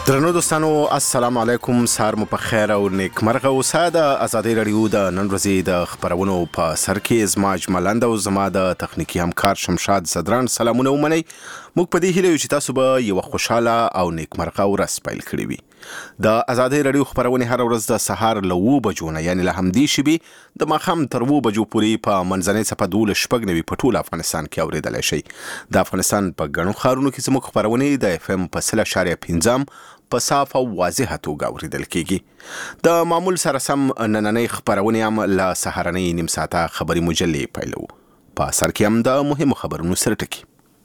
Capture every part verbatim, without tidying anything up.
درنو دوستانو السلام علیکم، سهار مو په خیر او نیکمرغه اوسه. د ازادي رادیو د نن ورځې د خبرونو په سر کې زما اجملند او زما د تخنیکی همکار شمشاد صدران سلامونه ومنئ. موږ په دې هیله یو چې تاسو به یو خوشاله او نیکمرغه ورځ پیل کړی وي. د ازادي رادیو خبرونه هر ورځ د سهار له اوه بجو نه یعنی له همدې شبي د ماښام تر اوه بجو پورې په منځنۍ څپه دولس شپږ نوي په ټول افغانستان کې اورېدلی شئ. د افغانستان په ګڼو ښارونو کې زموږ خبرونه د اف ام په سل اشاریه پنځم په صاف او واضحه توګه اورېدل کېږي. د معمول سره سم نننۍ خبرونه هم له سهارنۍ نیم ساعته خبري مجلې پیلو. په سر کې هم د مهمو خبرونو سره ټکي.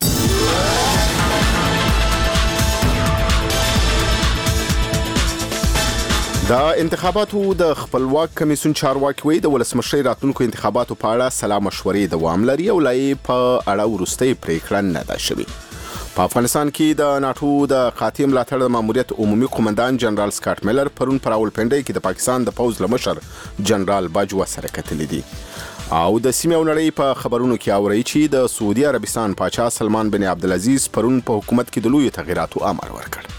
د انتخاباتو د خپلواک کمیسیون چارواکي وایي د ولسمشرۍ راتلونکو انتخاباتو په اړه سلا مشورې دوام لري او لا یې په اړه وروستۍ پریکړه نه ده شوې. په افغانستان کې د ناټو د قاطع ملاتړ د ماموریت عمومي قومندان جنرال سکاټ میلر پرون پر راولپنډۍ کې د پاکستان د پوځ له مشر جنرال باجوا سره کتلي دي. او د سیمې او نړۍ په خبرونو کې اوري چې د سعودي عربستان پاچا سلمان بن عبدالعزیز پرون په حکومت کې د لویو تغییراتو امر ورکړ.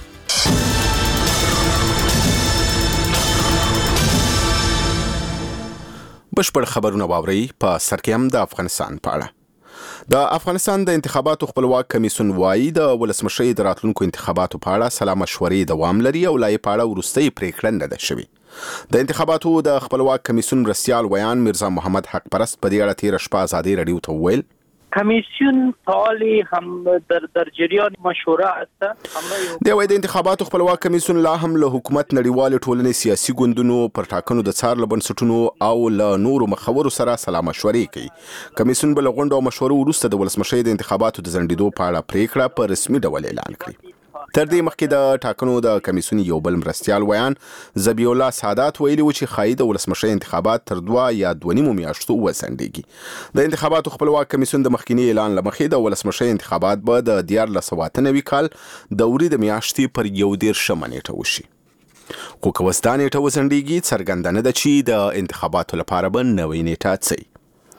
بشپړ خبرونه واورئ. په سر کې هم د افغانستان په اړه. د افغانستان د انتخاباتو خپلواک کمیسیون وایي د ولسمشرۍ د راتلونکو انتخاباتو په اړه سلا مشورې دوام لري او لا یې په اړه وروستۍ پریکړه نه ده شوې. د انتخاباتو د خپلواک کمیسیون مرستیال ویان میرزا محمد حق پرست په دې اړه تېره شپه ازادي رادیو ته وویل کمیسیون فعالی هم در در جریان مشوره است. دی وايي د انتخاباتو خپلواک کمیسیون لا هم له حکومت، نړیوال ټولنې، سیاسي ګوندونو، پر ټاکنو د څار له بنسټونو او له نورو مخورو سره سلا مشورې کوي. کمیسیون به له غونډو او مشورو وروسته د ولسمشرۍ د انتخاباتو د ځنډېدو په اړه پریکړه په رسمي ډول اعلان کړي. تر دې مخکې د ټاکنو د کمیسیون یو بل مرستیال ویان ذبیح الله سادات ویلي و چې ښایي د ولسمشرۍ انتخابات تر دوه یا دوه نیمو میاشتو وځنډېږي. د انتخاباتو خپلواک کمیسیون د مخکینی اعلان له مخې د ولسمشرۍ انتخابات به د دیارلس سوه اته نوي کال د وری د میاشتې پر یو دېرشمه نیټه وشي. خو که اوس دا نیټه وځنډېږي څرګنده نه ده چې د انتخاباتو لپاره به نوې نیټه څه وي.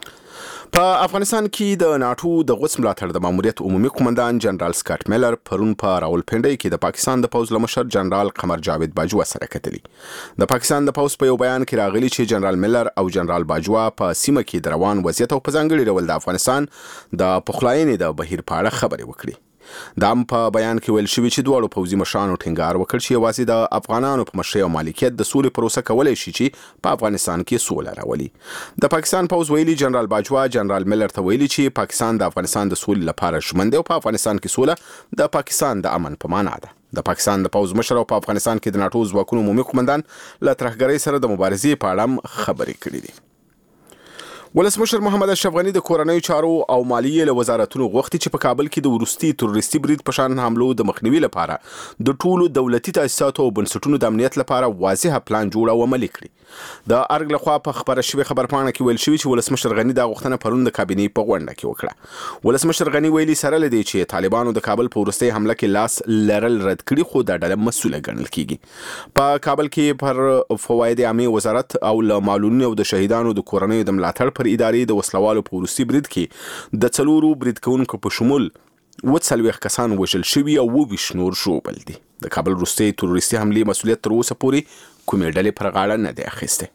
په افغانستان کې د ناټو د غوڅ ملاتړ د ماموریت عمومي قومندان جنرال سکاټ میلر پرون په راولپنډۍ کې د پاکستان د پوځ له مشر جنرال قمر جاوید باجوا سره کتلي. د پاکستان د پوځ په یو بیان کې راغلي چې جنرال میلر او جنرال باجوا په سیمه کې د روان وضعیت او په ځانګړي ډول د افغانستان د پخلاینې د بهیر په اړه خبرې وکړي. دا هم په بیان کې ویل شوي چې دواړو پوځي مشرانو ټینګار وکړ چې یوازې د افغانانو په مشرۍ او مالکیت د سولې پروسه کولی شي چې په افغانستان کې سوله راولي. د پاکستان پوځ ویلي جنرال باجوا جنرال میلر ته ویلي چې پاکستان د افغانستان د سولې لپاره ژمن دی او په افغانستان کې سوله د پاکستان د امن په معنا ده. د پاکستان د پوځ مشر او په افغانستان کې د ناټو ځواکونو عمومي قومندان له ترهګرۍ سره د مبارزې په اړه هم خبرې کړې دي. ولسمشر محمد اشرف غني د کورنیو چارو او مالیې له وزارتونو غوښتي چې په کابل کې د وروستي تروریستي برید په شان حملو د مخنیوي لپاره د ټولو دولتي تاسیساتو او بنسټونو د امنیت لپاره واضحه پلان جوړ او عملي کړي. د ارګ لخوا په خبره شوې خبرپاڼه کې ویل شوي چې ولسمشر غني دا غوښتنه پرون د کابینې په غونډه کې وکړه. ولسمشر غني ویلي سره له دې چې طالبانو د کابل په وروستۍ حمله کې لاس لرل رد کړي خو دا ډله مسؤله ګڼل کیږي. په کابل کې پر فواید عامه وزارت او له معلولینو او د شهیدانو د کورنیو د ملاتړ پر ادارې د وسلوالو په وروستي برید کې د څلورو برید کوونکو په شمول اووه څلوېښت کسان وژل شوي او اووه ویشت نور ژوبل دي. د کابل وروستۍ تروریستي حملې مسؤلیت تر اوسه پورې کومې ډلې پر غاړه نه دی اخیستی.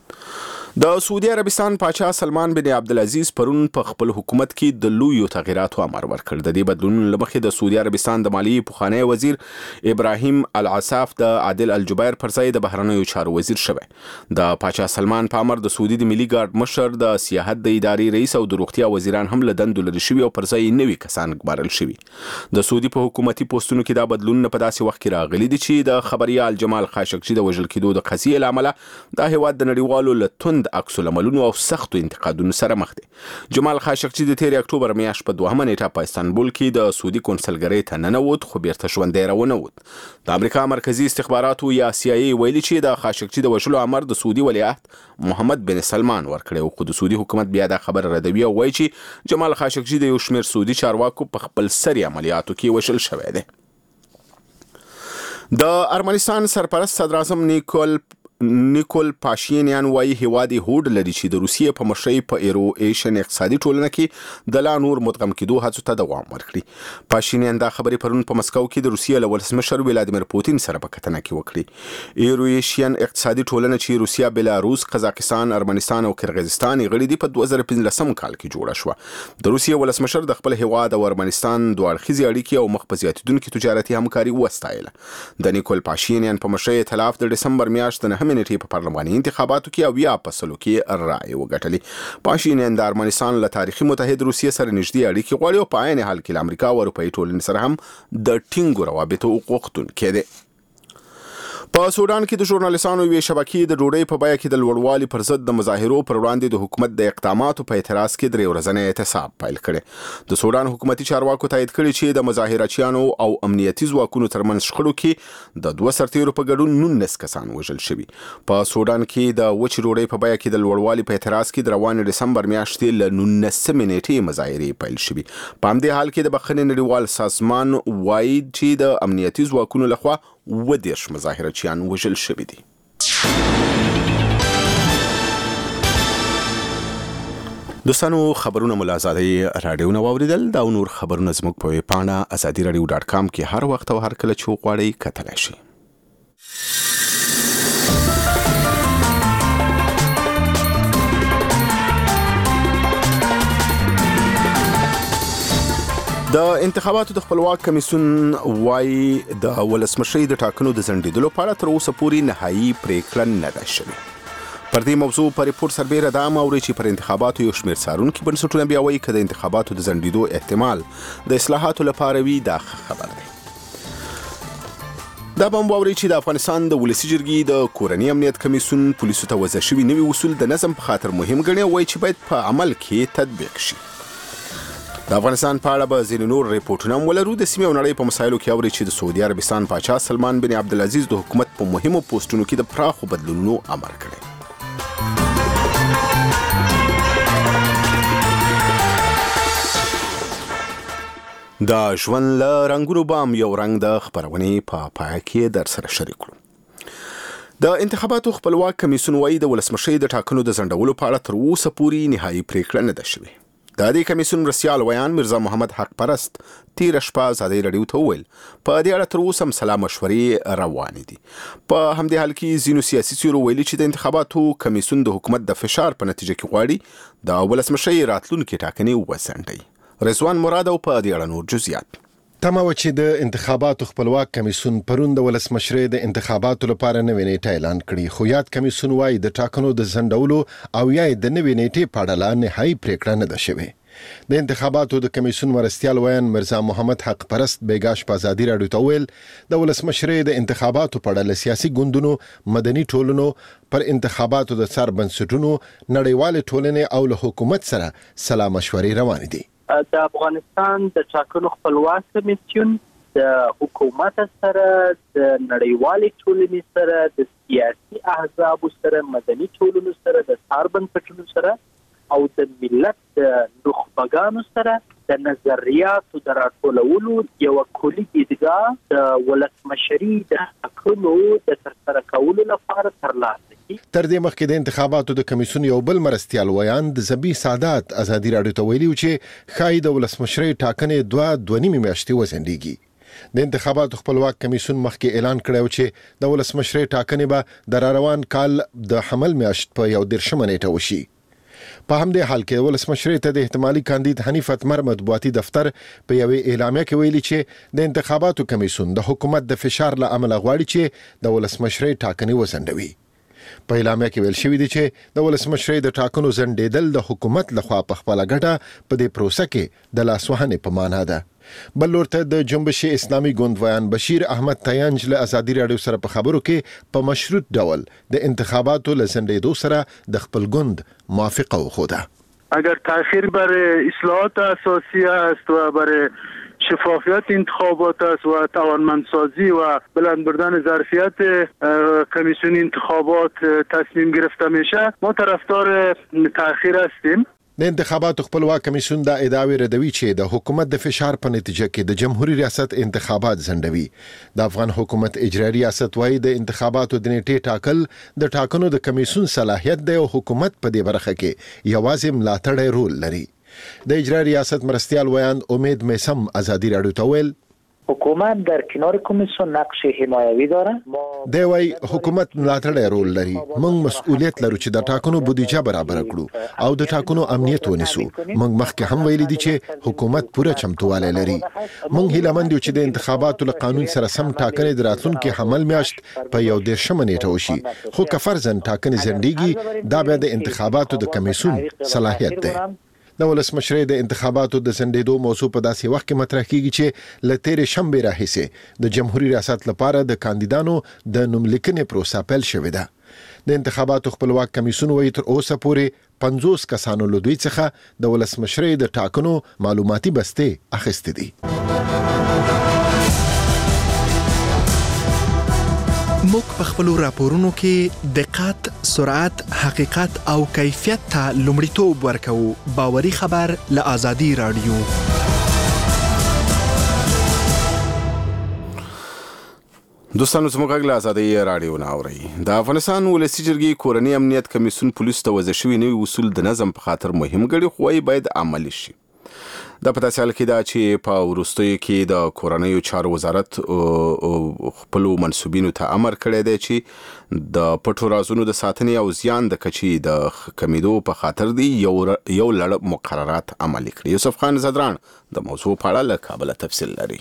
د سعودي عربستان پاچا سلمان بن عبدالعزیز پرون په خپل حکومت کې د لویو تغییراتو امر ورکړ. د دې بدلونونو له مخې د سعودي عربستان د مالیې پخوانی وزیر ابراهیم العصاف د عادل الجبیر پر ځای د بهرنیو چارو وزیر شوی. د پاچا سلمان په امر د سعودي د ملي ګارد مشر، د سیاحت د ادارې رئیس او د روغتیا وزیران هم له دندو لرې شوي او پر ځای نوي کسان ګمارل شوي. د سعودي په حکومتي پوسټونو کې دا بدلونونه په داسې وخت کې راغلي دي چې د خبریال جمال خاشقجي د وژل کېدو د قضیې له امله دا هیواد د نړیوالو له توند عکس العملونو او سختو انتقادونو سره مخ دی. جمال خاشقجي د تېرې اکتوبر میاشت په دوهمه نیټه په استانبول کې د سعودي کونسلګرۍ ته ننوت خو بیرته ژوندی راونوت. د امریکا مرکزي استخباراتو یا سی آی ای ویلي چې د خاشقجي د وژلو امر د سعودي ولیعهد محمد بن سلمان ورکړی خو د سعودي حکومت بیا دا خبره ردوي او وایي چې جمال خاشقجي د یو شمېر سعودي چارواکو په خپل سري عملیاتو کې وژل شوی دی. د ارمنستان سرپرست صدراعظم نیکول نیکول پاشینیان وایي هیواد هوډ لري چې د روسیې په مشرۍ په ایرو ایشن اقتصادي ټولنه کې د لا نور مدغم کېدو هڅو ته دوام ورکړي. پاشینیان دا خبرې پرون په مسکو کې د روسیې له ولسمشر ولادیمیر پوتین سره په کتنه کې وکړي. ایرو ایشن اقتصادي ټولنه چې روسیا، بلاروس، قزاقستان، ارمنستان او قرغیزستان غړي دي په دوه زره پنځلسم کال کې جوړه شوه. د روسیې ولسمشر د خپل هیواد او ارمنستان دوه اړخیزې اړیکې او مخ په زیاتېدونکې تجارتي همکاري وستایله. د نیکول پاشینیان په مشرۍ ائتلاف د ډسمبر میاشت نه منټې په پارلماني انتخاباتو کې او یا په سلو کې رائے وګټلې. پاشینیان د ارمنستان له تاریخي متحد روسیې سره نږدې اړیکې غواړي او په عین حال کې له امریکا او اروپایي ټولنې سره هم د ټینګو روابطو غوښتونکی دی. په سودان کې د ژورنالیستانو یوې شبکې د ډوډۍ په بیه کې د لوړوالي پر ضد د مظاهرو پر وړاندې د حکومت د اقداماتو په اعتراض کې درې ورځنی اعتصاب پیل کړی. د سودان حکومتي چارواکو تایید کړي چې د مظاهرچیانو او امنیتي ځواکونو ترمنځ شخړو کې د دوه سرتیرو په ګډون نولس کسان وژل شوي. په سودان کې د وچې ډوډۍ په بیه کې د لوړوالي په اعتراض کې د روانې ډسمبر میاشتې له نولسمې نیټې مظاهرې پیل شوي. په همدې حال کې د بخښنې نړیوال سازمان وایي چې د امنیتي ځواکونو لخوا و دیرش مظاهرچیان وژل شوي دي. دوستانو، خبرونه مو له ازادۍ راډیو نه واوریدل. دا نور خبرونه زموږ په ویب پاڼه ازادي راډیو ډاټ کام کې هر وخت او هر کله چې وغواړئ کتلی شئ. د انتخاباتو د خپلواک کمیسیون وایي د ولسمشرۍ د ټاکنو د ځنډېدلو په اړه تر اوسه پورې نهایي پریکړه نه ده شوې. پر دې موضوع په ریپورت سربیره دا هم اوري چې پر انتخاباتو یو شمېر څارونکي بنسټونه بیا وایي که د انتخاباتو د ځنډېدو احتمال د اصلاحاتو لپاره وي، دا خبر دی. دا به هم واوري چې د افغانستان د ولسي جرګې د کورني امنیت کمیسیون پولیسو ته وضع شوي نوي اصول د نظم په خاطر مهم ګڼي او وایي چې باید په عمل کې تطبیق شي. د افغانستان په اړه به ځینې نور ریپورټونه هم ولرو. د سیمې او نړۍ په مسایلو کې اوري چې د سعودي عربستان پاچا سلمان بن عبدالعزیز د حکومت په مهمو پوسټونو کې د پراخو بدلونونو امر کړی. د ژوند له رنګونو بام یو رنګ د خپرونې په پای کې در سره شریک کړو. د انتخاباتو خپلواک کمیسیون وایي د ولسمشرۍ د ټاکنو د ځنډولو په اړه تر اوسه پورې نهایي پریکړه نه ده شوې. د دې کمیسیون مرستیال ویان مرزا محمد حق پرست تیره شپه ازادۍ راډیو ته وویل په دې اړه تر اوسه هم سلا مشورې روانې دي. په همدې حال کې ځینو سیاسي څیرو ویلي چې د انتخاباتو کمیسیون د حکومت د فشار په نتیجه کې غواړي د ولسمشرۍ راتلونکې ټاکنې وځنډوي. رضوان مراد او په دې اړه نور جزئیات. تمه و چې د انتخاباتو خپلواک کمیسیون پرون د ولسمشرۍ د انتخاباتو لپاره نوې نیټه اعلان کړي، خو یاد کمیسیون وايي د ټاکنو د ځنډولو او یا د نوې نیټې په اړه لا نهایي پریکړه نه ده شوې. د انتخاباتو د کمیسیون مرستیال ویان مرزا محمد حق پرست بیګاش په ازادي راډیو ته ویل د ولسمشرۍ د انتخاباتو په اړه له سیاسي ګوندونو، مدني ټولنو، پر انتخاباتو د څار بنسټونو، نړیوالې ټولنې او له حکومت سره سلا مشورې روانې دي. د افغانستان د ټاکنو خپلواک کمیسیون د حکومت سره، د نړیوالې ټولنې سره، د سیاسي احزاب سره، مدني ټولنو سره، د څار بنسټونو سره او د ملت د نخبګانو سره د نظریاتو د راټولولو یو کلي دیدګاه د ولسمشرۍ د ټاکنو د ترسره کولو لپاره ترلاسه کی. تر دې مخکې د انتخاباتو د کمیسیون یو بل مرستیال ویان د زبی سادات ازادي راډیو ته ویلي چې ښایي د ولسمشرۍ ټاکنې دوه دوه نیمې میاشتې وځنډېږي. د انتخاباتو خپلواک کمیسیون مخکې اعلان کړی چې د ولسمشرۍ ټاکنې به د راروان کال د حمل میاشت په یو دېرشمه نیټه وشي. په همدې حال کې ولسمشرۍ ته د احتمالي کاندید حنیف اتمر مطبوعاتي دفتر په یوې اعلامیه کې ویلي چې د انتخاباتو کمیسیون د حکومت د فشار له امله غواړي چې د ولسمشرۍ ټاکنې وځنډوي. په اعلامیه کې ویل شوی دی چې د ولسمشرۍ د ټاکنو ځنډېدل د حکومت لخوا په خپله ګټه په دې پروسه کې د لاسوهنې په معنا ده. بل لورته د جنبش اسلامي ګوند ویان بشیر احمد تیانج له ازادي راډیو سره په خبرو کې په مشروط ډول د انتخاباتو له ځنډېدو سره د خپل ګوند موافقه وښوده. اگر تأخیر بر اصلاحات اساسی است و بر شفافیت انتخابات است و توانمندسازی و بلند بردن ظرفیت کمیسیون انتخابات تصمیم گرفته میشه، ما طرفدار تأخیر هستیم. د انتخاباتو خپلواک کمیسیون دا ادعاوې ردوي چې د حکومت د فشار په نتیجه کې د جمهوریت ریاست انتخابات ځنډوي. د افغان حکومت اجرایي ریاست وايي د انتخاباتو د نیټې ټاکل د ټاکنو د کمیسیون صلاحیت دی او حکومت په دې برخه کې یوازې ملاتړی رول لري. د اجرایي ریاست مرستیال ویاند امید میسم ازادي راډیو ته ویل حکومت در کنار کمیسیون نقش حمایوي داره. دی وايي حکومت ملاتړی رول لري. موږ مسؤلیت لرو چې د ټاکنو بودیجه برابر کړو او د ټاکنو امنیت ونیسو. موږ مخکې هم ویلي دي چې حکومت پوره چمتوالی لري. موږ هیله مند یو چې د انتخاباتو له قانون سره سم ټاکنې د راتلونکي حمل میاشت په یو دېرشمه نیټه وشي. خو که فرضاً ټاکنې ځنډیږي دا بیا د انتخاباتو د کمیسیون صلاحیت دی. د ولسمشرۍ د انتخاباتو د ځنډېدو موضوع په داسې وخت کې مطرح کیږي چې له تېرې شنبې راهیسې د جمهوریت ریاست لپاره د کاندیدانو د نوملیکنې پروسه پیل شوې ده. د انتخاباتو خپلواک کمیسیون وايي تر اوسه پورې پنځوس کسانو له دوی څخه د ولسمشرۍ د ټاکنو معلوماتي بستې اخیستې دي. موږ په خپل راپورونو کې دقت، سرعت، حقیقت او کیفیت ته لومړیتوب ورکوو. باوري خبر له آزادي راډیو. دوستانو زموږ غږ له آزادي راډیو نه اورئ. د افغانستان ولسي جرګې کورني امنیت کمیسیون پولیسو ته وضع شوي نوي اصول د نظم په خاطر مهم ګڼي خو وايي باید عملي شي. دا په داسې حال کې ده چې په وروستیو کې د کورنیو چارو وزارت خپلو منصوبینو ته امر کړی دی چې د پټو رازونو د ساتنې او زیان د کچې د کمیدو په خاطر دی یو یو لړ مقررات عملي کړي. یوسف خان زدران د موضوع په اړه له کابل تفصیل لري.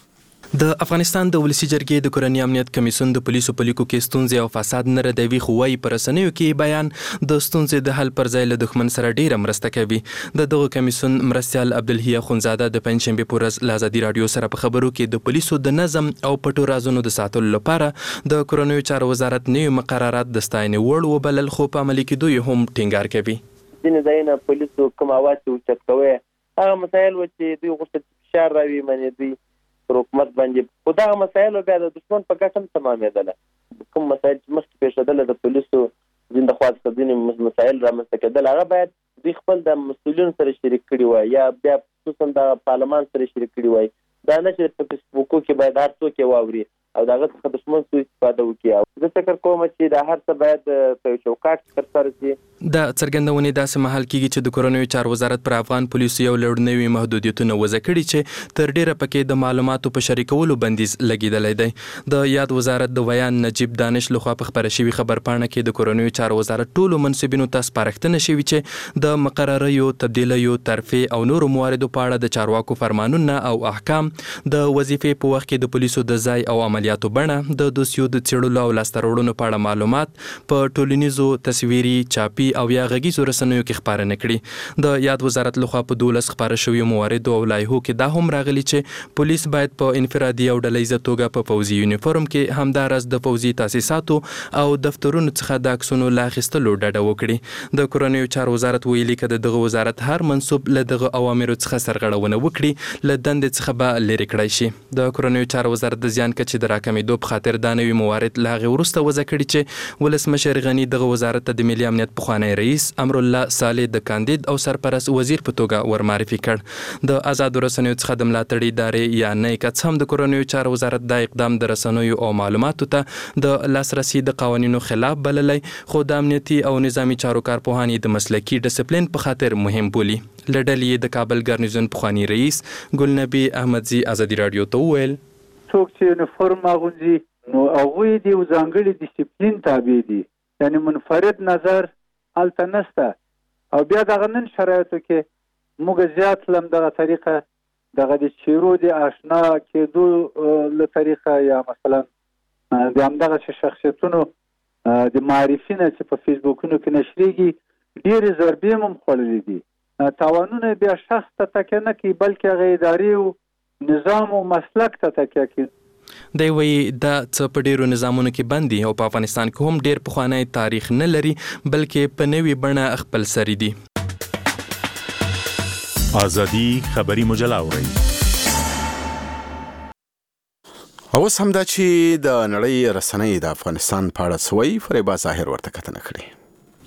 د افغانستان د ولسي جرګې د کورني امنیت کمیسیون د پولیسو په لیکو کې ستونزې او فساد نه ردوي خو وايي په رسنیو کې بیان د ستونزې د حل پر ځای له دښمن سره ډیره مرسته کوي. د دغه کمیسیون مرستیال عبدالحی اخونزاده د پنځشنبې په ورځ له آزادي راډیو سره په خبرو کې د پولیسو د نظم او پټو رازونو د ساتلو لپاره د کورنیو چارو وزارت نوي مقررات د ستاینې وړ وبلل خو په عملي کېدو یې هم ټینګار کوي. ځینې ځایونه پولیسو کوم اواز چې اوچت کوي هغه مسایل و چې دوی غوښتل فشار راوي منې دوی حکومت باندې خو دغه مسایل بیا د دښمن په ګټه هم تمامېدله. کوم مسایل چې مخکې پېښېدله د پولیسو ځینې خوا څخه ځینې مسایل رامنځته کېدل هغه باید دوی خپل د مسؤلینو سره شریک کړي وای یا بیا خصوصا د پارلمان سره شریک کړي وای. دا نه چې په فیسبوکو کې باید هر څوک یې واوري او دغه څخه دښمن سوء استفاده وکړي. زه فکر کوم چې دا هر څه باید په یو چوکاټ کې ترسره شي. دا څرګندونې داسې مهال کېږي چې د کورنیو چارو وزارت پر افغان پولیسو یو لړ نوي محدودیتونه وضع کړي چې تر ډیره پکې د معلوماتو په شریکولو بندیز لګېدلی دی. د یاد وزارت د ویان نجیب دانش لخوا په خپره شوي خبرپاڼه کې د کورنیو چارو وزارت ټولو منصبینو ته سپارښتنه شوې چې د مقرریو، تبدیلیو، ترفیع او نورو مواردو په اړه د چارواکو فرمانونه او احکام، د وظیفې په وخت کې د پولیسو د ځای او عملیاتو بڼه، د دوسیو د څېړلو او لاسته راوړنو په اړه معلومات په ټولنیزو، تصویري، چاپي او یا غږیزو رسنیو کې خپاره نه کړي. د یاد وزارت لخوا په دولس خپاره شویو مواردو او لایحو کې دا هم راغلي چې پولیس باید په انفرادي او ډلهیزه توګه په پوځي یونیفورم کې همداراز د پوځي تاسیساتو او دفترونو څخه د عکسونو له اخیستلو ډډه وکړي. د کورنیو چارو وزارت ویلي که د دغه وزارت هر منصوب له دغه اوامرو څخه سرغړونه وکړي له دندې څخه به لرې کړی شي. د کورنیو چارو وزارت د زیان کچې د راکمېدو په خاطر دا نوي موارد له هغې وروسته وضع کړي چې ولسمشر غني دغه وزارت ته د ملي امنیت پخوانی رئیس امرالله صالح د کاندید او سرپرست وزیر په توګه ورمعرفي کړ. د آزادو رسنیو څخه د ملاتړ ادارې یا نیکڅ هم د کورنیو چارو وزارت دا اقدام د رسنیو او معلوماتو ته د لاسرسي د قوانینو خلاف بللی خو د امنیتي او نظامی چارو کارپوهان د مسلکي ډسپلین په خاطر مهم بولي. له ډلې د کابل ګارنیزون پخوانی رئیس ګلنبي احمدزي آزادي راډیو ته وویل څوک چې یونیفورم اغوندي نو هغوی د یو ځانګړي ډیسپلین تابع دي، یعنی منفرد نظر هلته نشته. او بیا دغه نن شرایطو کې موږ زیات له همدغه طریقه دغه د چیرو د اشنا کېدو له طریقه یا مثلا د همدغه شخصیتونو د معرفي نه چې په فیسبوکونو کې نشریږي ډېرې ضربې هم خوړلې دي. تاوانونه بیا شخص ته تکیه نه کوي بلکې هغه ادارې او نظام او مسلک ته تکیه کوي. دی وایي دا څه په ډیرو نظامونو کې بند دي او په افغانستان کې هم ډیر پخوانی تاریخ نه لري بلکې په نوې بڼه خپل سری دي. آزادي خبري مجله اورئ. اوس هم دا چې د نړۍ رسنۍ د افغانستان په اړه څه وایي، فریبا ظاهر ورته کتنه کړې.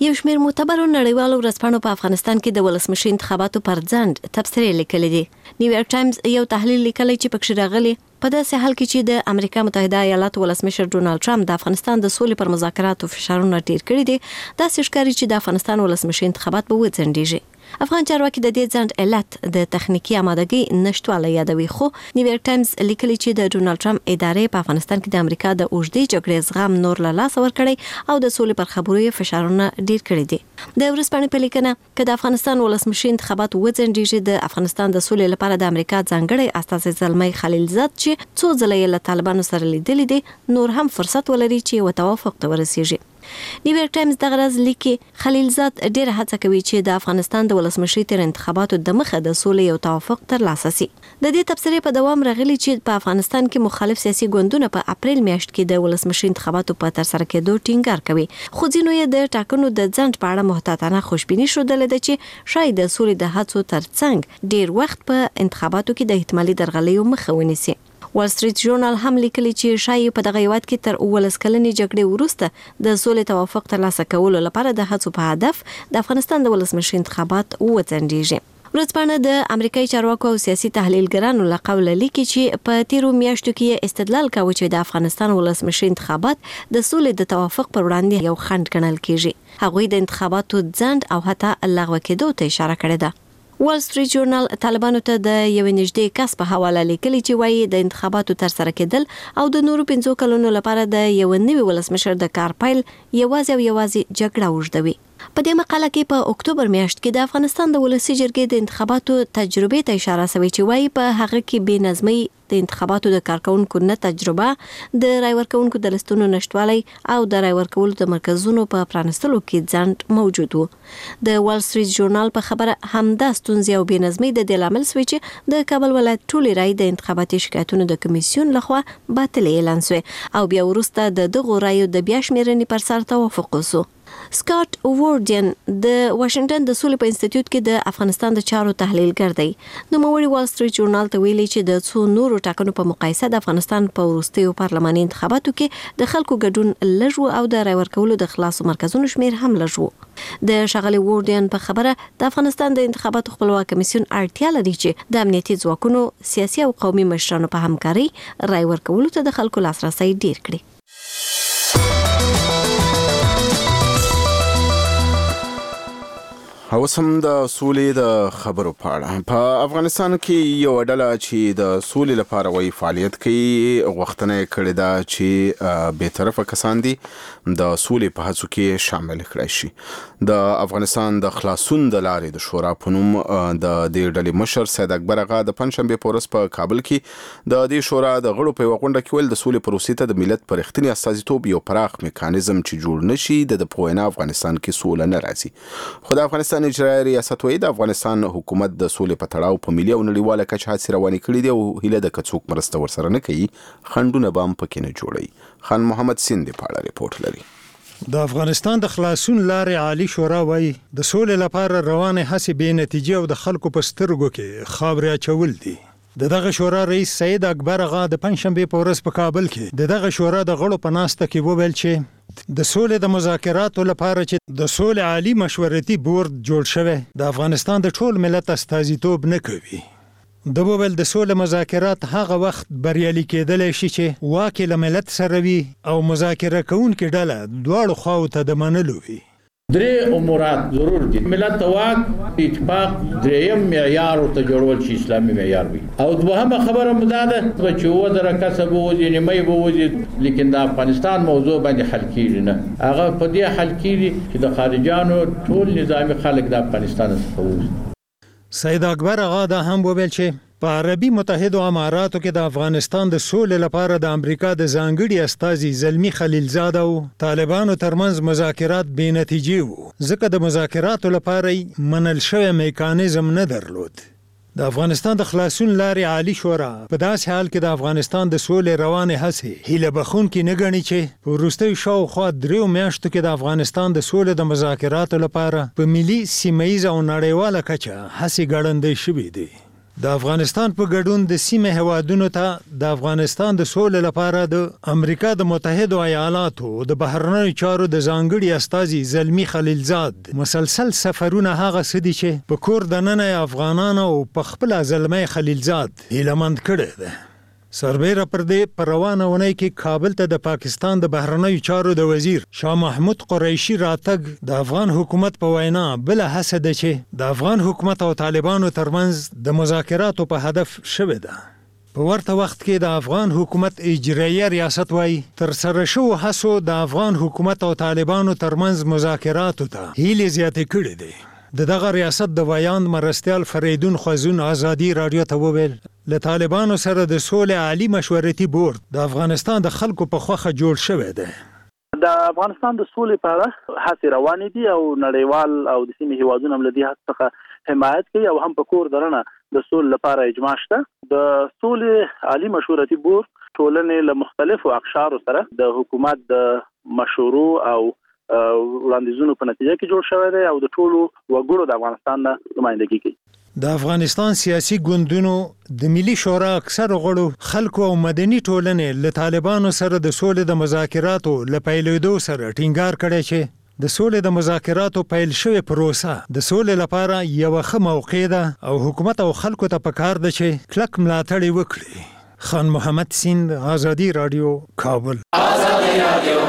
یو شمېر معتبرو نړیوالو ورځپاڼو په افغانستان کې د ولسمشر انتخاباتو پر ځنډ تبصرې لیکلې دي. نیویارک ټایمز یو تحلیل لیکلی چې پکې راغلی په داسې حال کې چې د امریکا متحده ایالاتو ولسمشر ډونالد ټرمپ د افغانستان د سولې پر مذاکراتو فشارونه ډیر کړي دي، داسې ښکاري چې د افغانستان ولسمشر انتخابات به وځنډیږي. افغان چارواکي د دې ځنډ علت د تخنیکی آمادګۍ نشټوالی یادوي، خو نیویارک ټایمز لیکلي چې د ډونالد ټرمپ ادارې په افغانستان کې د امریکا د اوږدې جګړې زغم نور له لاسه ورکړی او د سولې پر خبرو یې فشارونه ډیر کړي دي. د ورځپاڼې په لیکنه کې د افغانستان ولسمشر انتخابات وځنډیږي، د افغانستان د سولې لپاره د امریکا ځانګړی استازی زلمی خلیلزاد چې څو ځله یې له طالبانو سره لیدلي دي نور هم فرصت ولري چې و توافق ته ورسیږي. نیویارک ټایمز دغه ورځ لیکي خلیلزاد ډېر هڅه کوي چې د افغانستان د ولسمشرۍ تر انتخاباتو د مخه د سولې یو توافق ترلاسه شي. د دې تبصرې په دوام راغلي چې په افغانستان کې مخالف سیاسي ګوندونه په اپریل میاشت کې د ولسمشرۍ انتخاباتو په ترسره کېدو ټینګار کوي، خو ځینو یې د ټاکنو د ځنډ په اړه محتاطانه خوشبیني ښودلې ده چې شاید د سولې د هڅو ترڅنګ ډېر وخت په انتخاباتو کې د احتمالي درغلیو مخه ونیسي. وال سټریټ ژورنال هم لیکلي چې شایي په دغه هیواد کې تر اوولس کلنې جګړې وروسته د سولې توافق ترلاسه کولو لپاره د هڅو په هدف د افغانستان د ولسمشر انتخابات وځنډیږي. ورځپاڼه د امریکایي چارواکو او سیاسي تحلیلګرانو له قوله لیکي چې په تیرو میاشتو کې استدلال کاوه چې د افغانستان ولسمشر انتخابات د سولې د توافق پر وړاندې یو خنډ ګڼل کیږي. هغوی د انتخاباتو ځنډ او حتی لغوه کېدو ته اشاره کړې ده. وال سټریټ ژورنال طالبانو ته د یو نږدې کس په حواله لیکلي چې وایي د انتخاباتو ترسره کېدل او د نورو پنځو کلونو لپاره د یو نوي ولسمشر د کار پیل یوازې او یوازې جګړه اوږدوي. په دې مقاله کې په اکتوبر میاشت کې د افغانستان د ولسي جرګې د انتخاباتو تجربې ته اشاره شوې چې وایي په هغه کې بې نظمۍ، د انتخاباتو د کارکونکو نه تجربه، د رای ورکونکو د لستونو نشټوالی او د رای ورکولو د مرکزونو په پرانستلو کې ځنډ موجود و. د وال سټریټ ژورنال په خبره همدا ستونزې او بې نظمۍ د دې لامل شوې چې د کابل ولایت ټولې رای د انتخاباتي شکایتونو د کمیسیون لخوا باطلې اعلان شوې او بیا وروسته د دغو رایو د بیا شمېرنې پر سر توافق وشو. سکاټ وورډین د واشنگټن د سولې په انسټیټیوټ کې د افغانستان د چارو تحلیلګر دی. نوموړي وال سټریټ ژورنال ته ویلي چې د څو نورو ټاکنو په مقایسه د افغانستان په وروستیو پارلماني انتخاباتو کې د خلکو ګډون لږ و او د رای ورکولو د خلاصو مرکزونو شمیر هم لږ و. د ښاغلي وورډین په خبره د افغانستان د انتخاباتو خپلواک کمیسیون اړتیا لري چې د امنیتي ځواکونو، سیاسي او قومي مشرانو په همکارۍ رای ورکولو ته د خلکو لاسرسی ډیر کړي. اوس هم د سولې د خبرو په اړه په افغانستان کې یو ډله چې د سولې لپاره وایي فعالیت کوي غوښتنه یې کړې ده چې بې طرفه کسان دي د سولې په هڅو کې شامل کړای شي. د افغانستان د خلاصون د لارې د شورا په نوم د دې ډلې مشر سید اکبر اغا د پنځشنبې په ورځ په کابل کې د دې شورا د غړو په یوه غونډه کې ویل د سولې پروسې ته د ملت پر رښتیني استازیتوب یو پراخ میکانیزم چې جوړ نشي د په وینا افغانستان کې سوله نه راځي. خو د افغانستان اجرایي ریاست وایي د افغانستان حکومت د سولې په تړاو په ملي او نړیواله کچه هڅې روانې کړي دي او هیله ده که څوک مرسته ورسره نه کوي خنډونه به هم پکې نه جوړوي. خان محمد سیند په اړه ریپورت لري. د افغانستان د خلاصون لارې عالی شورا وایي د سولې لپاره روانې هڅې بې نتیجې او د خلکو په سترګو کې خاورې اچول دي. د دغه شورا رئیس سید اکبر اغا د پنځشنبې په ورځ په کابل کې د دغه شورا د غړو په ناسته کې وویل چې د سولې د مذاکراتو لپاره چې د سولې عالی مشورتي بورډ جوړ شوی د افغانستان د ټول ملت استازیتوب نه کوي. د وویل د سولې مذاکرات هغه وخت بریالي کېدلی شي چې واک له ملت سره وي او مذاکره کوونکې ډله دواړو خواو ته د منلو وي. درې امورات ضرور دي. ملت واک، اتفاق، دریم معیار ورته جوړول چې اسلامي معیار وي. او دوهمه خبره مو دا ده چې اووه زره کسه به وځي، نیمۍ به وځي، لیکن د افغانستان موضوع باندې حل کېږي نه. هغه په دې حل کېږي چې د خارجانو ټول نظامي خلک د افغانستان څخه ووځي. سید اکبر اغا دا هم وویل چې په عربي متحدو اماراتو کې د افغانستان د سولې لپاره د امریکا د ځانګړي استازي زلمی خلیلزاد او طالبانو ترمنځ مذاکرات بې نتیجې وو، ځکه د مذاکراتو لپاره منل شوی میکانیزم نه درلود. د افغانستان د خلاصون لارې عالی شورا په داسې حال کې د افغانستان د سولې روانې هڅې هیله بخونکې نه ګڼي چې په وروستیو شاوخوا دریو میاشتو کې د افغانستان د سولې د مذاکراتو لپاره په ملي، سیمه ییزه او نړیواله کچه هڅې ګړندۍ شوې دي. د افغانستان په ګډون د سیمې هوادونو ته د افغانستان د سولې لپاره د امریکا د متحدو ایالاتو د بهرنیو چارو د ځانګړي استازي زلمی خلیلزاد مسلسل سفرونه هغه سدي چې په کور دننه افغانانو او په خپل زلمی خلیلزاد هیلمند کړي ده. سربیره پر دې پر روانه ونۍ کې کابل ته د پاکستان د بهرنیو چارو د وزیر شاه محمود قریشي راتګ د افغان حکومت په وینا بل هڅه ده چې د افغان حکومت او طالبانو ترمنځ د مذاکراتو په هدف شوه ده. په ورته وخت کې د افغان حکومت اجرایي ریاست وايي تر سره شو هڅو د افغان حکومت او طالبانو ترمنځ مذاکراتو ته هیلې زیاتې کړې دي. د دغه ریاست د ویاند مرستیال فریدون خوازون ازادي رادیو ته وویل له طالبانو سره د سولې عالی مشورتي بورډ د افغانستان د خلکو په خوخه جوړ شوی دی. د افغانستان د سولې په اړه هڅې روانې دي او نړیوال او د سیمې هیوادونو هم له دې هڅې څخه حمایت کوي او هم په کور درنه د سولې لپاره اجماع شته. د سولې عالی مشورتي بورډ ټولنې له مختلفو اقشارو سره د حکومت د مشورو او وړاندیزونو په نتیجه کې جوړ شوی دی او د ټولو وګړو د افغانستان نه نمائندګي کوي. د افغانستان سیاسي ګوندونو د ملي شورا اکثر غړو خلکو او مدني ټولنې له طالبانو سره د سولې د مذاکراتو له پیلېدو سره ټینګار کړی چې د سولې د مذاکراتو پیل شوې پروسه د سولې لپاره یو ښه موقع ده او حکومت او خلکو ته پکار ده چې کلک ملاتړ وکړي. خان محمد سیند، آزادی رادیو، کابل. آزادی رادیو.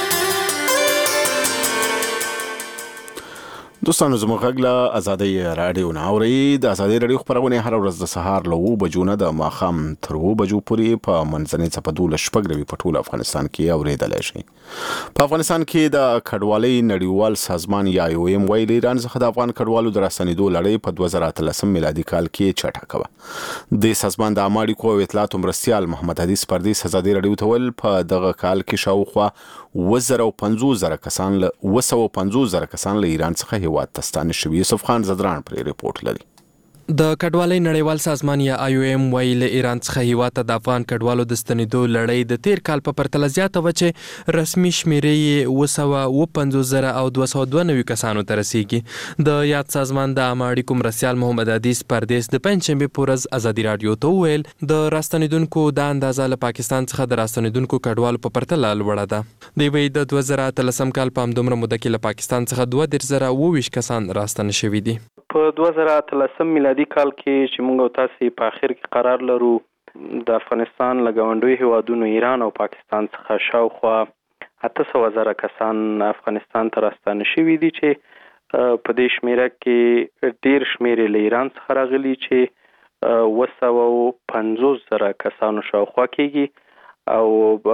دوستانو زموږ غږ له ازادي رادیو نه اورئ. د ازادي رادیو خپرونه هر ورځ د سهار له اوه بجو نه د ماښام تر اوه بجو پورې په منځنۍ څپه دولس شپږ روي په ټول افغانستان کې اورېدلی شئ. په افغانستان کې د کډوالۍ نړیوال سازمان یا آی او ایم ویلي ایران څخه د افغان کډوالو د راستنېدو لړۍ په دوه زره اتلسم میلادي کال کې چټه کوه. د سازمان د عامه اړیکو او اطلاعاتو مرستیال محمد حدیث پردیس ازادي رادیو ته ویل په دغه کال کې شاوخوا اوه زره او پنځوس زره کسان له اوه سوه پنځوس زره کسان له ایران څخه هیواد ته ستانه شوي. یوسف خان زدران پرې رپورټ لري. د کډوالۍ نړیوال سازمان یا آی او ایم وایي له ایران څخه هیواد ته د افغان کډوالو د ستنېدو لړۍ د تیر کال په پرتله زیاته وه چې رسمي شمیرې یې اوه سوه اوه پنځوس زره او دوه سوه دوه نوي کسانو ته رسیږي. د یاد سازمان د عامه اړیکو مرستیال محمد حدیث پردیس د پنجشنبې په ورځ ازادي رادیو ته وویل د راستنېدونکو دا اندازه له پاکستان څخه د راستنېدونکو کډوالو په پرتله لوړه ده. دوی وایي د دوه زره اتلسم کال په همدومره موده کې له پاکستان څخه دوه دېرش زره اوه ویشت کسان راستنه شوي دي. په دوه زره اتلسم میلادي کال کې چې موږ او تاسې په اخر کې قرار لرو د افغانستان له ګاونډیو هیوادونو ایران او پاکستان څخه شاوخوا اته سوه زره کسان افغانستان ته راستانه شوي دي چې په دې شمیره کې ډېر شمېر له ایران څخه راغلي چې اوه سوه پنځوس زره کسانو شاوخوا کېږي او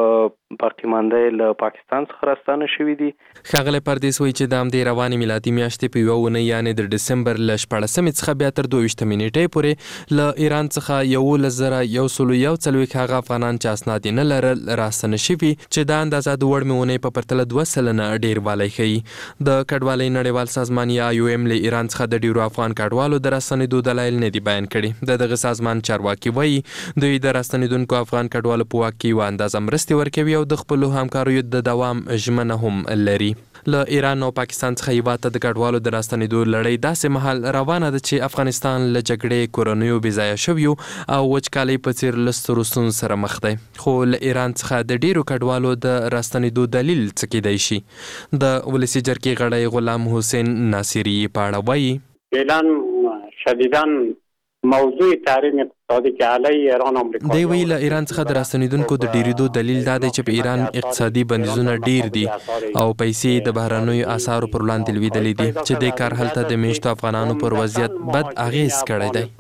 باقي مانده له پاکستان څخه راستانه شوي دي. ښاغلی پردیس وایي چې د همدې روانې میلادي میاشتې په یوه اونۍ یعنې د ډسمبر له شپاړسمې څخه بیا تر دوه ویشتمې نیټې پورې له ایران څخه یولس زره یو سلو یو څلوېښت هغه افغانان چې اسناد یې نه لرل راستنه شوي چې دا اندازه د وړمې اونۍ په پرتله دوه سلنه ډېروالی ښیي. د کډوالۍ نړیوال سازمان یا آی او ایم له ایران څخه د ډېرو افغان کډوالو د راستنېدو دلایل نه دي بیان کړي. د دغه سازمان چارواکي وایي دوی د راستنېدونکو افغان کډوالو په واک کې یوه اندازه مرستې ورکوي او د خپلو همکاریو د دوام ژمنه هم لري. له ایران او پاکستان څخه هیواد ته د کډوالو د راستنېدو لړۍ داسې مهال روانه ده چې افغانستان له جګړې، کورنیو بېځایه شویو او وچکالۍ په څېر له سترو ستونزو سره مخ دی. خو له ایران څخه د ډېرو کډوالو د راستنېدو دلیل څه کیدی شي؟ د ولسي جرګې غړی غلام حسین ناصري په اړه وایي اعلان شدیداً موضوع تحریم اقتصادی که علیه ایران آمریکا دی وی له ایران څخه د راستنېدونکو د ډېرېدو دلیل دا دی چې په ایران اقتصادي بندیزونه ډېر دي او پیسې د بهرنیو اسعارو پر وړاندې لوېدلې دي چې دې کار هلته د میشتو افغانانو پر وضعیت بد اغېز کړی دی.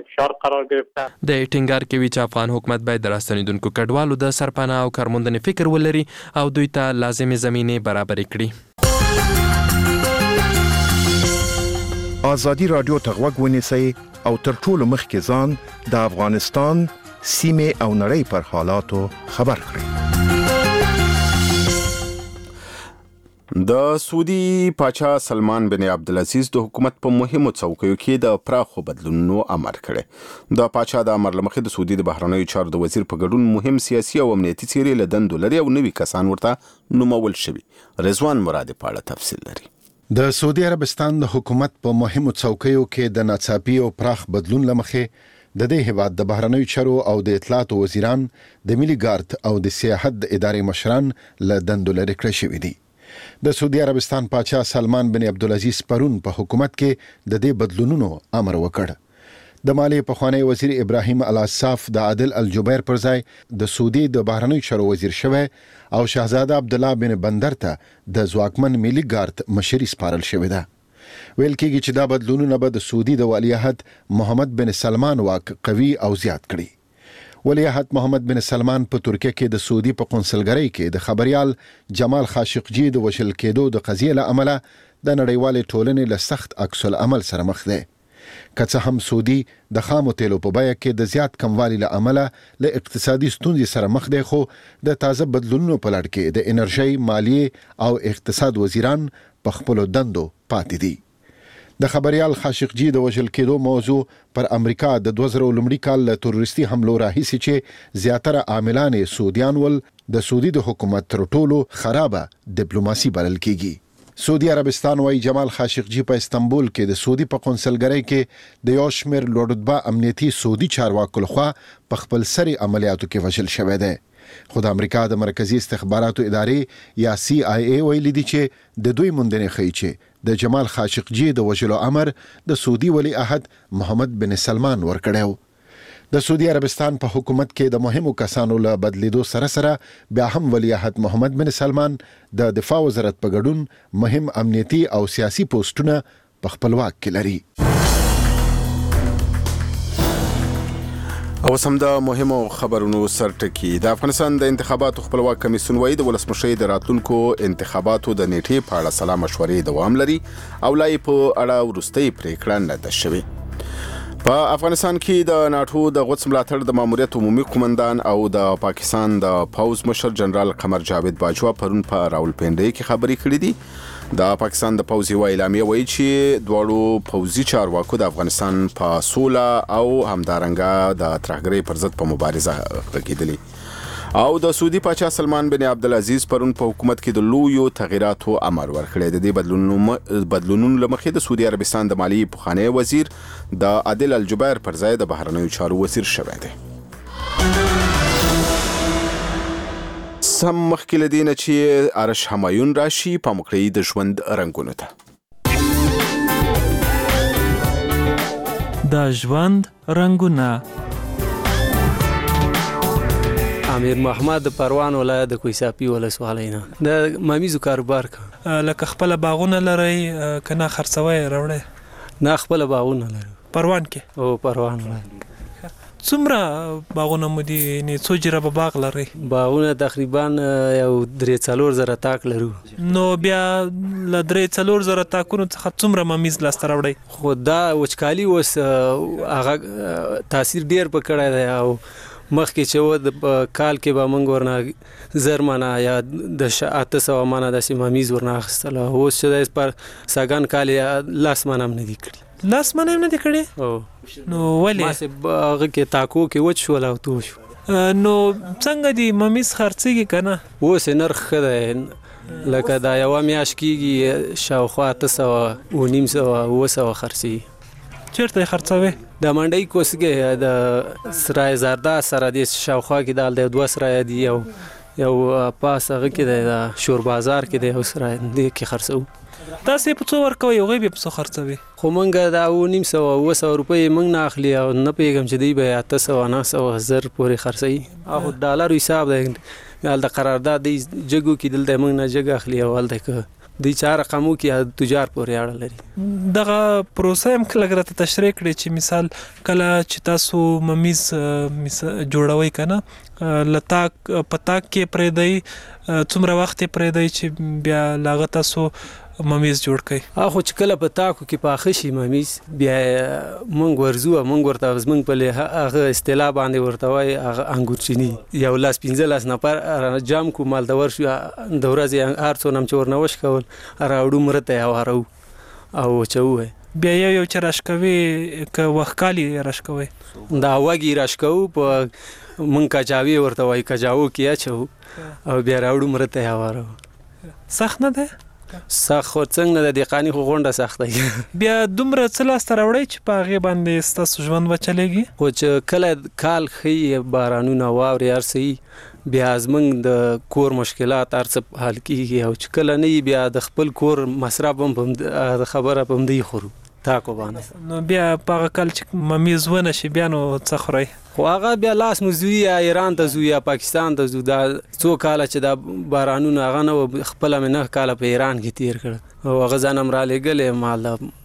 د ټینګار کوي چې افغان حکومت باید د راستنېدونکو کډوالو د سرپناه او کارموندنې فکر ولري او دوی ته لازمې زمینې برابرې کړي. آزادی رادیو ته غوږ ونیسئ او تر ټولو مخکې ځان د افغانستان سیمې او نړۍ پر حالاتو خبر کړئ. د سعودي پاچا سلمان بن عبدالعزیز د حکومت په مهمو څوکیو کې د پراخو بدلونونو امر کړی. د پاچا د امر له مخې د سعودي د بهرنیو چارو د وزیر په ګډون مهم سیاسي او امنیتي څیرې له دندو لري او نوي کسان ورته نومول شوي. رضوان مراد په اړه تفصیل لري. د سعودي عربستان د حکومت په مهمو څوکیو کې د ناڅاپي او پراخ بدلون لمخې د دې هیواد د بهرنیو چارو او د اطلاعاتو وزیران د ملي ګارد او د سیاحت د ادارې مشران له دندو لرې کړل شوي دي. د سعودي عربستان پاچا سلمان بن عبدالعزیز پرون په حکومت کې د دې بدلونونو امر وکړ. د مالیې پخوانی وزیر ابراهیم العصاف د عادل الجبیر پر ځای د سعودي د بهرنیو چارو وزیر شوی او شاهزاده عبدالله بن بندر ته د ځواکمن ملي ګارد مشري سپارل شوې ده. ویل کېږي چې دا بدلونونه به د سعودي د ولیعهد محمد بن سلمان واک قوي او زیات کړي. ولیعهد محمد بن سلمان په ترکیه کې د سعودي په قونسلګرۍ کې د خبريال جمال خاشقجي د وشل کېدو د قضیې له امله د نړیوالې ټولنې له سخت عکس العمل سره مخ دی. که څه هم سعودي د خامو تیلو په بیه کې د زیات کموالي له امله له اقتصادي ستونزې سره مخ دی، خو د تازه بدلونونو په لړ کې د انرژي، مالیې او اقتصاد وزیران په خپلو دندو پاتې دي. د خبريال خاشقجي د وژل کېدو موضوع پر امریکا د دوه زره لومړي کال له تروریستي حملو راهیسې چې زیاتره عاملان سعودیان ول د سعودي د حکومت تر ټولو خرابه ډیپلوماسي بلل کېږي. سعودي عربستان وايي جمال خاشقجي په استنبول کې د سعودي په قونسلګرۍ کې د یو شمېر لوړ امنیتي سعودي چارواکو لخوا په خپل سري عملیاتو کې وژل شوی دی. خو د امریکا د مرکزی استخباراتو ادارې یا سی آی ای ویلي دي چې د دوی موندنې ښیي چې د جمال خاشقجي د وژلو امر د سعودي ولی عهد محمد بن سلمان ورکړیو. د سعودي عربستان په حکومت کې د مهمو کسانو له بدلیدو سره سره بیا هم ولی عهد محمد بن سلمان د دفاع وزارت په ګډون مهم امنیتي او سیاسي پوسټونه په خپل واک کې لري. او سم د مهمو خبرونو سرټکی د افغانستان د انتخاباتو خپلواک کمیسیون وايي د ولسمشي د راتلونکو انتخاباتو د نیټې په اړه سلا مشورې دوام لري او لای په اړه ورستۍ پریکړه نه ده شوې. په افغانستان کې د ناتو د غوڅ ملاتړ د ماموریت عمومي قومندان او د پاکستان د پوز مشر جنرال قمر جاوید باجوا پرون په راولپنډي کې خبرې کړې دي. د پاکستان د پوځي اعلامیه وایي چې دواړو پوځي چارواکو د افغانستان په سوله او همدارنګه د ترهګرۍ پر ضد په مبارزه غږېدلي. او د سعودي پاچا سلمان بن عبدالعزیز پرون په حکومت کې د لویو تغییراتو امر ورکړی. د دې بدلونونو بدلونونو لمخې د سعودي عربستان د مالیې پخوانی وزیر د عادل الجبیر پر ځای د بهرنیو چارو وزیر شوی دی. سم مخکې له دې نه چې ارش همایون راشي په مکړی د ژوند رنګونو ته. د ژوند رنګونه. امیر محمد د پروان ولایت د کویساپي ولسوالۍ نه د ممیزو کاروبار کوم. لکه خپل باغونه لرئ کنه خرڅوي راوړئ؟ نه خپل باغونه لرو پروان کې. او پروان ولایت. څومره باغونه مو دي؟ نه څو جرابه باغ لري؟ باغونه تقریبا یو درې څلور زره تاک لرو. نو بیا ل درې څلور زره تاکونو څخه څومره ممیز لاسته راوړئ؟ خو دا وچکالي اوس هغه تاثیر ډیر پکړی دی او مخکې چې و د کال کې به موږ ورنه زر منه یا د اته سوه منه داسې ممیز ورنه اخیستله. اوس چې دی پر سږان کال یې لاس منه هم نه دي کړي. لاس منه هم نه دي کړي؟ او نو ولې؟ ماسې هغه کې تاکو کې وچ شول او تو شو. نو څنګه دي ممیز خرڅېږي که نه؟ اوس یې نرخ ښه دی، لکه دا یوه میاشت کېږي شاوخوا اته سوه اوه نیم سوه اووه سوه خرڅېږي. چېرته یې خرڅوې؟ د منډۍ کوسګې د سرای زردا سره دې شاوخوا کې دال دی دوه سرایه دي او یو پاس هغه کې دی د شور بازار کې دی یو سرای دې کې خرڅوو. تاسې په څو ورکوئ هغوی بیا په څو خرڅوي؟ خو موږ دا اوه نیم سوه اووه سوه روپۍ موږ نه اخلي او نه پوهېږم چې دوی به اته سوه نه سوه زر پورې خرڅوي. هغه ډالرو حساب دی، هلته قرارداد دی جګو کې دلته موږ نه جګ اخلي او هلته که دوی چا رقمو کې تجار پورې اړه لري. دغه پروسه هم لږ راته تشریح کړئ چې مثال کله چې تاسو ممیز جوړوئ که نه له تاک په تاک کې پرېږدئ څومره وخت یې پرېږدئ چې بیا له هغه تاسو ممیز جوړ کړئ؟ خو چې کله په تاکو کې پاخه شي ممیز بیا موږ ورځو موږ ورته زموږ په هغه اصطلاح باندې ورته وایي هغه انګور چیني یو لاس پنځه لاس نفر جام کو مالته ورشو د ورځې هر څونه هم چې ورنه وشکول راوړو مړه ته یې هوارو او وچوو. بیا یو یو چې راشکوي که وښکالي راشکوي؟ دا وږي راشکوو په موږ کجاوي ورته وایي کجاوو کې اچوو او بیا راوړو مړه ته یې هوارو. سخت نه دی؟ سخت خو څنګه د دیقانی خو غونډه سخته بیا دومره څه لاسته راوړی چې په هغې باندې ستاسو ژوند وچلېږي خو چې کله کال ښي بارانونه واورې هر څه بیا زمونږ د کور مشکلات هر څه حل کېږي او چې کله نه بیا د خپل کور مصرف هم په خبره په همدې خورو تاکو باندې نو بیا په هغه کال چې ممیز ونه شي بیا نو څه خورئ خو هغه بیا لاس مو ځو یا ایران ته ځو یا پاکستان ته ځو دا څو کاله چې دا بارانونه هغه نه خپله مې نهه کاله په ایران کې تېر کړه او هغه ځان هم رالېږلی یم